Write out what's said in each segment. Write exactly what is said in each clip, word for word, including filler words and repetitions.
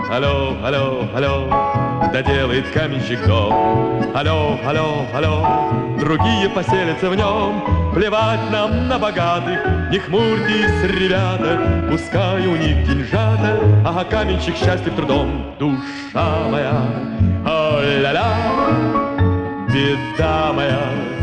алло, алло, алло, доделает каменщик дом. Алло, алло, алло, другие поселятся в нем. Плевать нам на богатых, не хмурьтесь, ребята, пускай у них деньжата, а каменщик счастлив трудом. Душа моя, о-ля-ля, беда моя,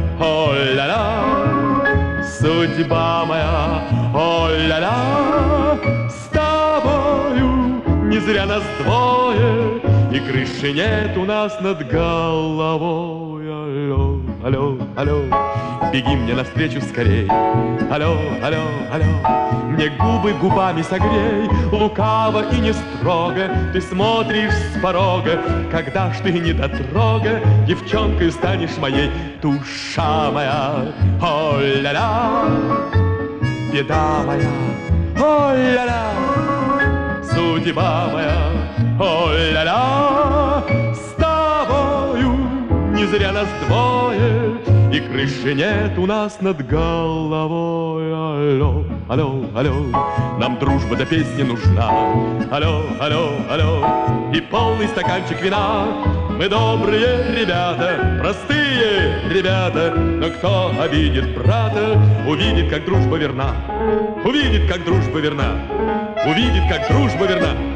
о-ля-ля, судьба моя, о-ля-ля, с тобою не зря нас двое, и крыши нет у нас над головой. Алло, алло, алло, беги мне навстречу скорей. Алло, алло, алло, мне губы губами согрей. Лукаво и не строго ты смотришь с порога, когда ж ты не дотрога, девчонкой станешь моей. Душа моя, о-ля-ля, беда моя, о-ля-ля, судьба моя, о-ля-ля, с тобою не зря нас двое, и крыши нет у нас над головой. Алло, алло, алло, нам дружба до песни нужна. Алло, алло, алло, и полный стаканчик вина. Мы добрые ребята, простые ребята, но кто обидит брата, увидит, как дружба верна. Увидит, как дружба верна. Увидит, как дружба верна.